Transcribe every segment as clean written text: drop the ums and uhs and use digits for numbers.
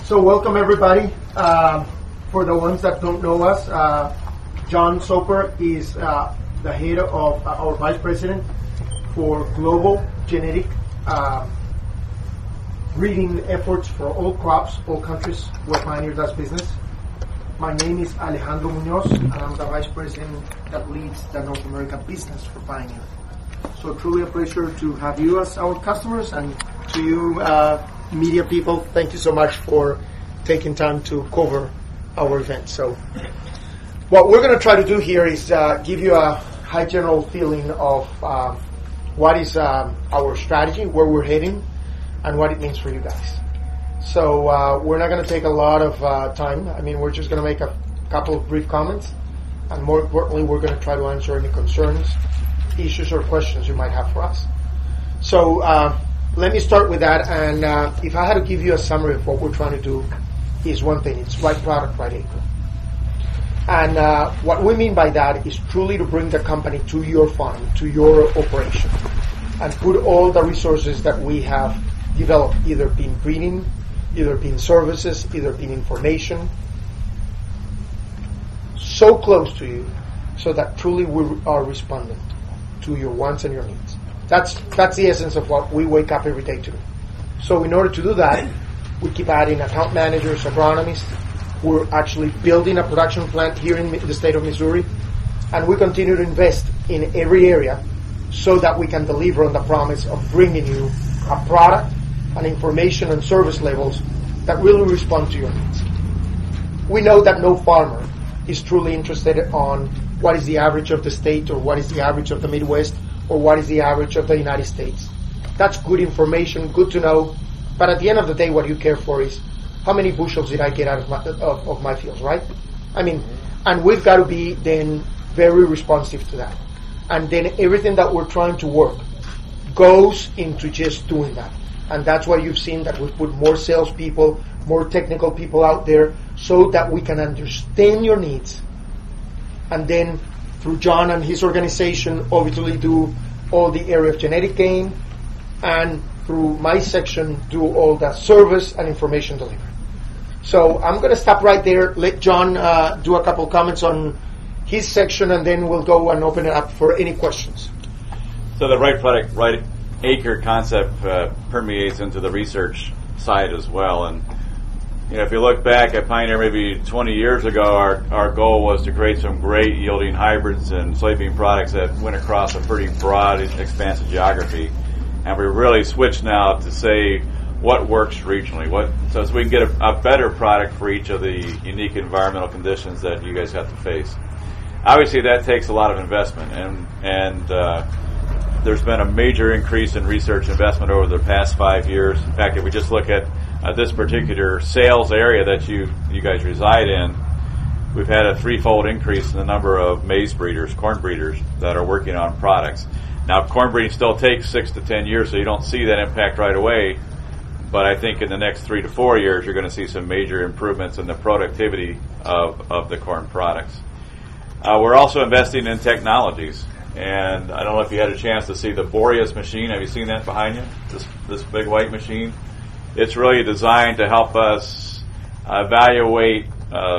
So welcome everybody. For the ones that don't know us, John Soper is the head of our vice president for global genetic breeding efforts for all crops, all countries where Pioneer does business. My name is Alejandro Munoz, and I'm the vice president that leads the North America business for Pioneer. So truly a pleasure to have you as our customers, and to you media people, thank you so much for taking time to cover our event. So what we're going to try to do here is give you a high general feeling of what is our strategy, where we're heading, and what it means for you guys. So we're not going to take a lot of time. I mean, we're just going to make a couple of brief comments, and more importantly, we're going to try to answer any concerns, issues, or questions you might have for us. So let me start with that, and if I had to give you a summary of what we're trying to do, is one thing: it's right product, right acre. And what we mean by that is truly to bring the company to your farm, to your operation, and put all the resources that we have developed, either being breeding, either being services, either being information, so close to you, so that truly we are responding to your wants and your needs. That's the essence of what we wake up every day to do. So in order to do that, we keep adding account managers, agronomists. We're actually building a production plant here in the state of Missouri, and we continue to invest in every area so that we can deliver on the promise of bringing you a product and information and service levels that really respond to your needs. We know that no farmer is truly interested on what is the average of the state, or what is the average of the Midwest, or what is the average of the United States. That's good information, good to know, but at the end of the day, what you care for is how many bushels did I get out of my fields, right? I mean, and we've got to be then very responsive to that. And then everything that we're trying to work goes into just doing that. And that's why you've seen that we've put more salespeople, more technical people out there, so that we can understand your needs. And then through John and his organization, obviously do all the area of genetic gain, and through my section, do all the service and information delivery. So I'm going to stop right there, let John do a couple comments on his section, and then we'll go and open it up for any questions. So the right product, right acre concept permeates into the research side as well. And you know, if you look back at Pioneer maybe 20 years ago, our goal was to create some great yielding hybrids and soybean products that went across a pretty broad, expansive geography. And we really switched now to say what works regionally, so we can get a better product for each of the unique environmental conditions that you guys have to face. Obviously, that takes a lot of investment, and there's been a major increase in research investment over the past 5 years. In fact, if we just look at this particular sales area that you guys reside in, we've had a threefold increase in the number of maize breeders, corn breeders, that are working on products. Now, corn breeding still takes 6 to 10 years, so you don't see that impact right away. But I think in the next 3 to 4 years, you're going to see some major improvements in the productivity of the corn products. We're also investing in technologies. And I don't know if you had a chance to see the Boreas machine. Have you seen that behind you? This big white machine? It's really designed to help us evaluate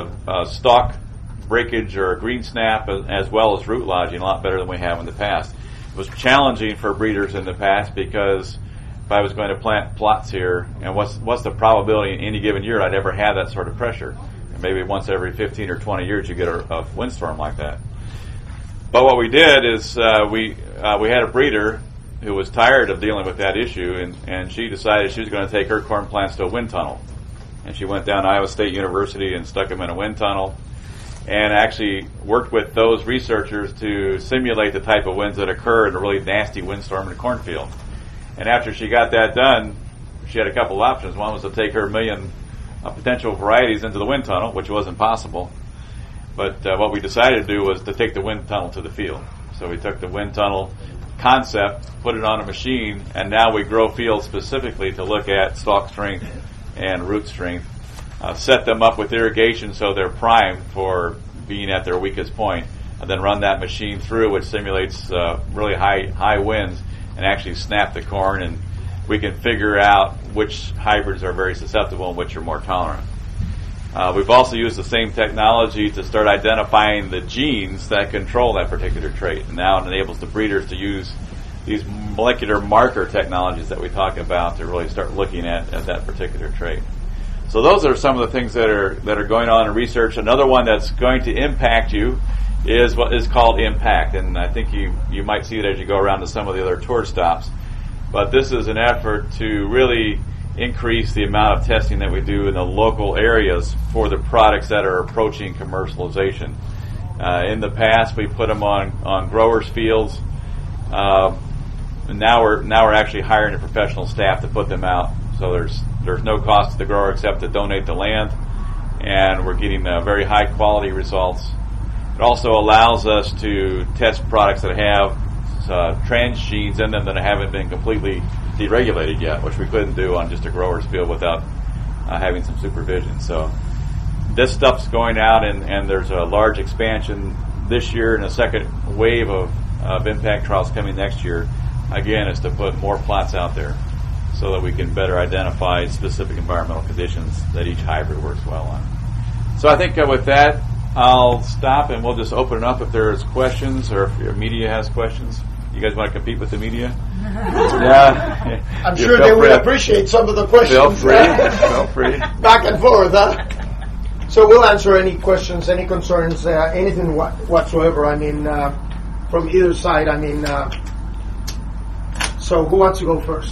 stalk breakage or green snap, as well as root lodging, a lot better than we have in the past. It was challenging for breeders in the past, because if I was going to plant plots here, and what's the probability in any given year I'd ever have that sort of pressure? And maybe once every 15 or 20 years you get a windstorm like that. But what we did is we had a breeder who was tired of dealing with that issue, and she decided she was going to take her corn plants to a wind tunnel. And she went down to Iowa State University and stuck them in a wind tunnel, and actually worked with those researchers to simulate the type of winds that occur in a really nasty windstorm in a cornfield. And after she got that done, she had a couple of options. One was to take her 1 million potential varieties into the wind tunnel, which wasn't possible. But what we decided to do was to take the wind tunnel to the field. So we took the wind tunnel concept, put it on a machine, and now we grow fields specifically to look at stalk strength and root strength. Set them up with irrigation so they're primed for being at their weakest point, and then run that machine through, which simulates really high winds, and actually snap the corn. And we can figure out which hybrids are very susceptible and which are more tolerant. We've also used the same technology to start identifying the genes that control that particular trait. And now it enables the breeders to use these molecular marker technologies that we talk about to really start looking at that particular trait. So those are some of the things that are going on in research. Another one that's going to impact you is what is called impact, and I think you might see it as you go around to some of the other tour stops. But this is an effort to really increase the amount of testing that we do in the local areas for the products that are approaching commercialization. In the past, we put them on growers' fields. And now we're actually hiring a professional staff to put them out. So there's no cost to the grower except to donate the land, and we're getting very high quality results. It also allows us to test products that have transgenes in them that haven't been completely deregulated yet, which we couldn't do on just a grower's field without having some supervision. So this stuff's going out, and there's a large expansion this year and a second wave of impact trials coming next year. Again, is to put more plots out there so that we can better identify specific environmental conditions that each hybrid works well on. So I think with that, I'll stop and we'll just open it up if there's questions or if your media has questions. You guys want to compete with the media? Yeah. I'm sure they would appreciate some of the questions. Feel free. Back and forth. So we'll answer any questions, any concerns, anything whatsoever. I mean, from either side. I mean, so who wants to go first?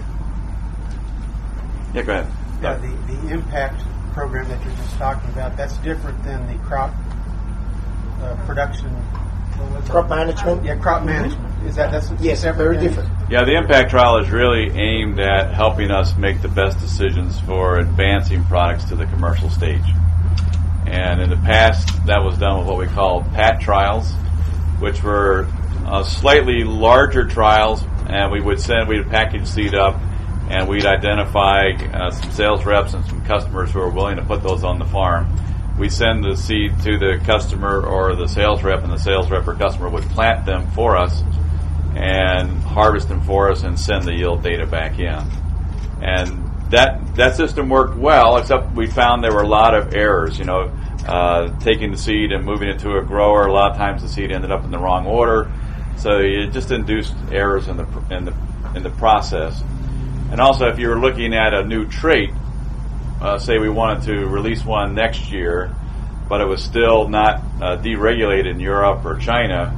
Yeah, go ahead. Yeah, the impact program that you're just talking about, that's different than the crop production. Crop management? Yeah, crop management. Is that's yes, very different. Yeah, the impact trial is really aimed at helping us make the best decisions for advancing products to the commercial stage. And in the past, that was done with what we call PAT trials, which were slightly larger trials, and we'd package seed up, and we'd identify some sales reps and some customers who are willing to put those on the farm. We send the seed to the customer or the sales rep, and the sales rep or customer would plant them for us and harvest them for us and send the yield data back in. And that system worked well, except we found there were a lot of errors. Taking the seed and moving it to a grower, a lot of times the seed ended up in the wrong order, so it just induced errors in the process. And also, if you were looking at a new trait, say we wanted to release one next year, but it was still not deregulated in Europe or China,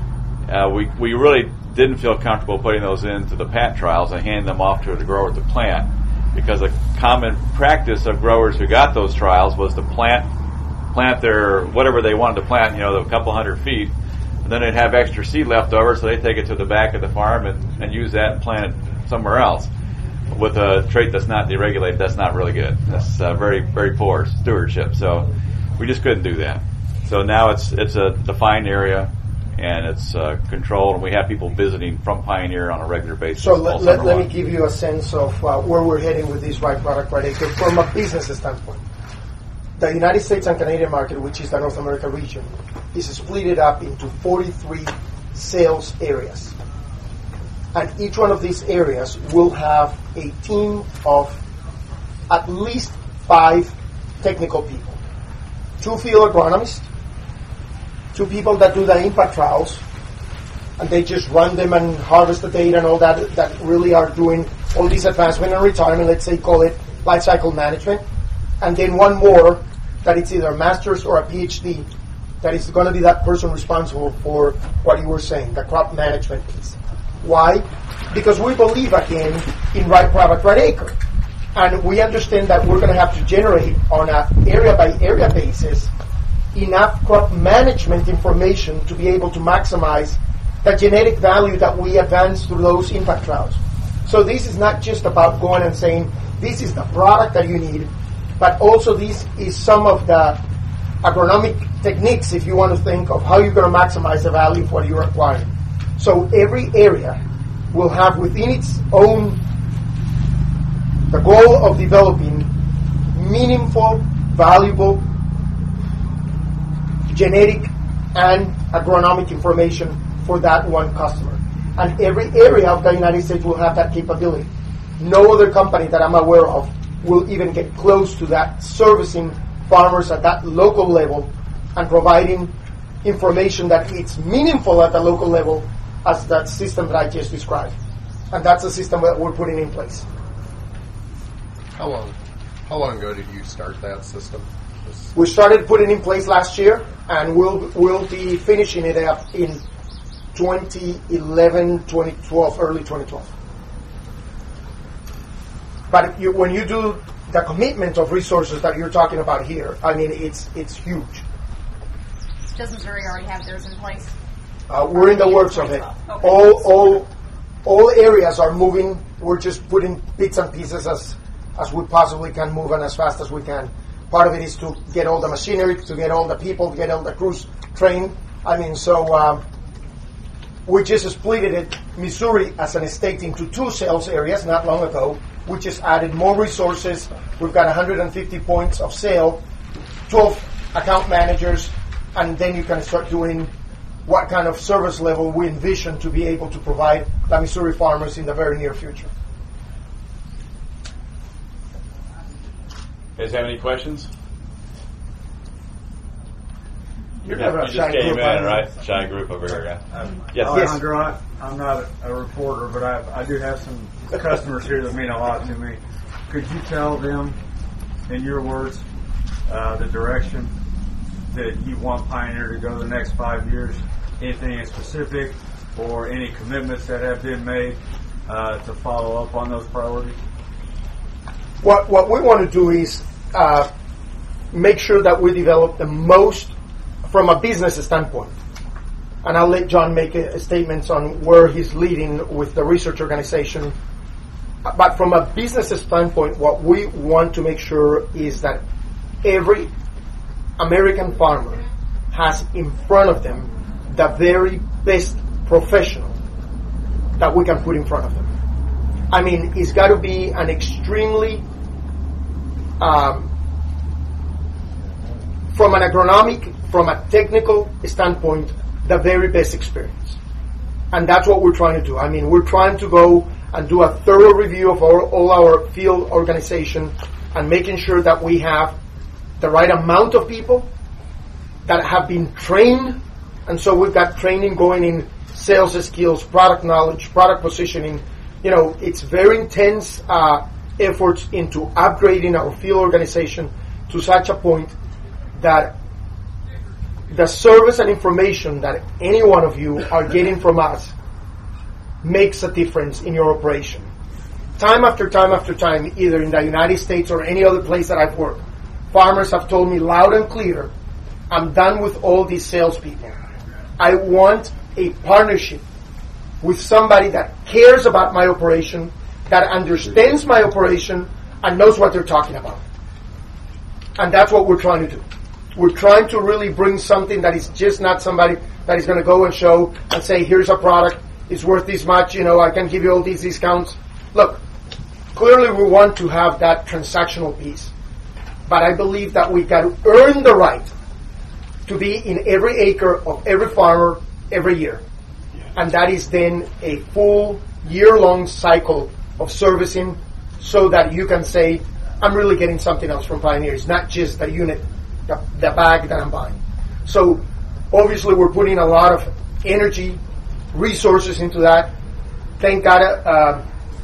we really didn't feel comfortable putting those into the PAT trials and hand them off to the grower to plant, because a common practice of growers who got those trials was to plant their whatever they wanted to plant, a couple 100 feet, and then they'd have extra seed left over, so they take it to the back of the farm and use that and plant it somewhere else. With a trait that's not deregulated, that's not really good. That's very, very poor stewardship. So we just couldn't do that. So now it's a defined area, and it's controlled, and we have people visiting from Pioneer on a regular basis. So let me give you a sense of where we're heading with this right product, right acre from a business standpoint. The United States and Canadian market, which is the North America region, is split up into 43 sales areas. And each one of these areas will have a team of at least 5 technical people. 2 field agronomists, 2 people that do the impact trials, and they just run them and harvest the data and all that really are doing all these advancement and retirement, let's say call it life cycle management. And then 1 more that it's either a master's or a PhD that is going to be that person responsible for what you were saying, the crop management piece. Why? Because we believe, again, in right product, right acre. And we understand that we're going to have to generate on an area-by-area basis enough crop management information to be able to maximize the genetic value that we advance through those impact trials. So this is not just about going and saying, this is the product that you need, but also this is some of the agronomic techniques, if you want to think of how you're going to maximize the value of what you're acquiring. So every area will have within its own the goal of developing meaningful, valuable genetic and agronomic information for that one customer. And every area of the United States will have that capability. no other company that I'm aware of will even get close to that, servicing farmers at that local level and providing information that it's meaningful at the local level as that system that I just described. And that's the system that we're putting in place. How long ago did you start that system? We started putting in place last year, and we'll be finishing it up in 2011, 2012, early 2012. But when you do the commitment of resources that you're talking about here, I mean, it's huge. Does Missouri already have theirs in place? We're in the works of it. Okay. All areas are moving. We're just putting bits and pieces as we possibly can move and as fast as we can. Part of it is to get all the machinery, to get all the people, to get all the crews trained. I mean, so we just split it, Missouri as an state, into 2 sales areas not long ago. We just added more resources. We've got 150 points of sale, 12 account managers, and then you can start doing what kind of service level we envision to be able to provide the Missouri farmers in the very near future. You guys have any questions? You just came in, right? Shy group over here, yeah. Yes. Alejandro, I'm not a reporter, but I do have some customers here that mean a lot to me. Could you tell them, in your words, the direction that you want Pioneer to go the next 5 years? Anything in specific or any commitments that have been made to follow up on those priorities? What we want to do is make sure that we develop the most from a business standpoint. And I'll let John make statements on where he's leading with the research organization. But from a business standpoint, what we want to make sure is that every American farmer has in front of them the very best professional that we can put in front of them. I mean, it's got to be an extremely, from an agronomic, from a technical standpoint, the very best experience. And that's what we're trying to do. I mean, we're trying to go and do a thorough review of all our field organization and making sure that we have the right amount of people that have been trained. And so we've got training going in sales skills, product knowledge, product positioning. You know, it's very intense efforts into upgrading our field organization to such a point that the service and information that any one of you are getting from us makes a difference in your operation. Time after time after time, either in the United States or any other place that I've worked, farmers have told me loud and clear, I'm done with all these salespeople. I want a partnership with somebody that cares about my operation, that understands my operation, and knows what they're talking about. And that's what we're trying to do. We're trying to really bring something that is just not somebody that is going to go and show and say, here's a product, it's worth this much, you know, I can give you all these discounts. Look, clearly we want to have that transactional piece. But I believe that we've got to earn the right to be in every acre of every farmer every year. And that is then a full year-long cycle of servicing so that you can say, I'm really getting something else from Pioneer. It's not just the unit, the bag that I'm buying. So obviously we're putting a lot of energy, resources into that. Thank God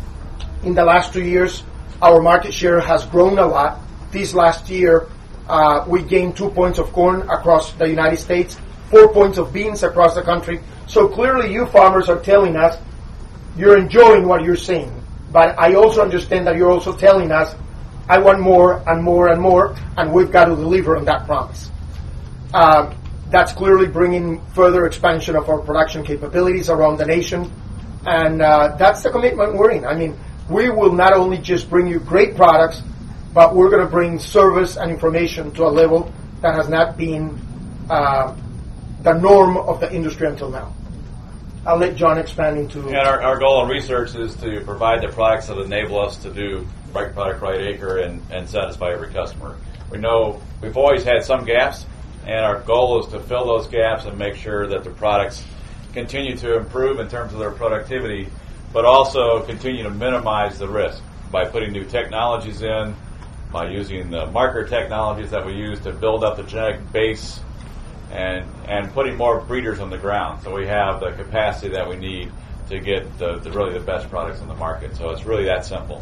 in the last 2 years our market share has grown a lot. This last year we gained 2 points of corn across the United States, 4 points of beans across the country. So clearly you farmers are telling us you're enjoying what you're seeing. But I also understand that you're also telling us I want more and more and more, and we've got to deliver on that promise. That's clearly bringing further expansion of our production capabilities around the nation, and that's the commitment we're in. I mean, we will not only just bring you great products, but we're going to bring service and information to a level that has not been the norm of the industry until now. I'll let John expand into... And our goal in research is to provide the products that enable us to do right product, right acre, and satisfy every customer. We know we've always had some gaps, and our goal is to fill those gaps and make sure that the products continue to improve in terms of their productivity but also continue to minimize the risk by putting new technologies in, by using the marker technologies that we use to build up the genetic base, and putting more breeders on the ground. So we have the capacity that we need to get really the best products on the market. So it's really that simple.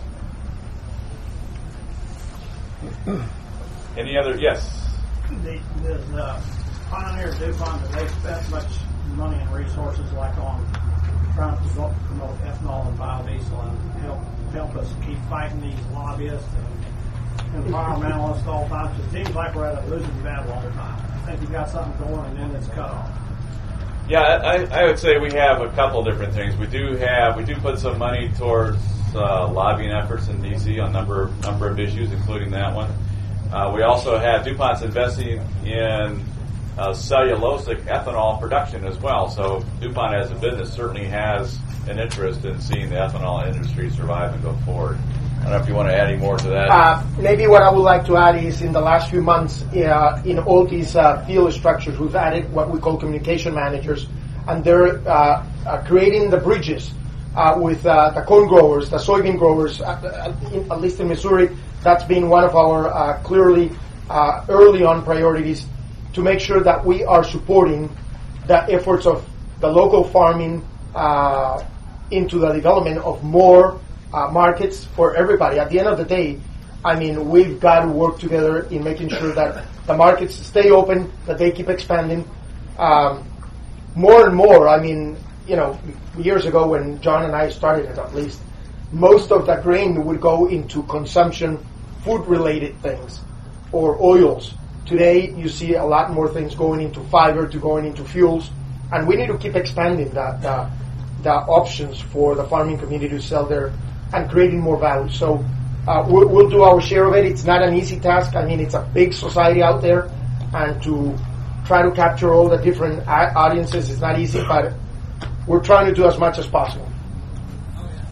Any other? Yes. Does Pioneer DuPont, do they spend much money and resources like on trying to promote ethanol and biodiesel and help us keep fighting these lobbyists and environmentalists all the time? It seems like we're at a losing battle all the time. I think you've got something going and then it's cut off. Yeah, I would say we have a couple different things. We do put some money towards lobbying efforts in D.C. on a number of issues, including that one. We also have DuPont's investing in cellulosic ethanol production as well. So DuPont as a business certainly has an interest in seeing the ethanol industry survive and go forward. I don't know if you want to add any more to that. Maybe what I would like to add is in the last few months, in all these field structures, we've added what we call communication managers, and they're creating the bridges with the corn growers, the soybean growers, at least in Missouri. That's been one of our clearly early on priorities to make sure that we are supporting the efforts of the local farming into the development of more markets for everybody. At the end of the day, I mean, we've got to work together in making sure that the markets stay open, that they keep expanding. More and more, I mean, you know, years ago when John and I started it, at least, most of the grain would go into consumption, food-related things, or oils. Today, you see a lot more things going into fiber, to going into fuels, and we need to keep expanding the options for the farming community to sell there and creating more value. So we'll do our share of it. It's not an easy task. I mean, it's a big society out there, and to try to capture all the different audiences is not easy, but we're trying to do as much as possible.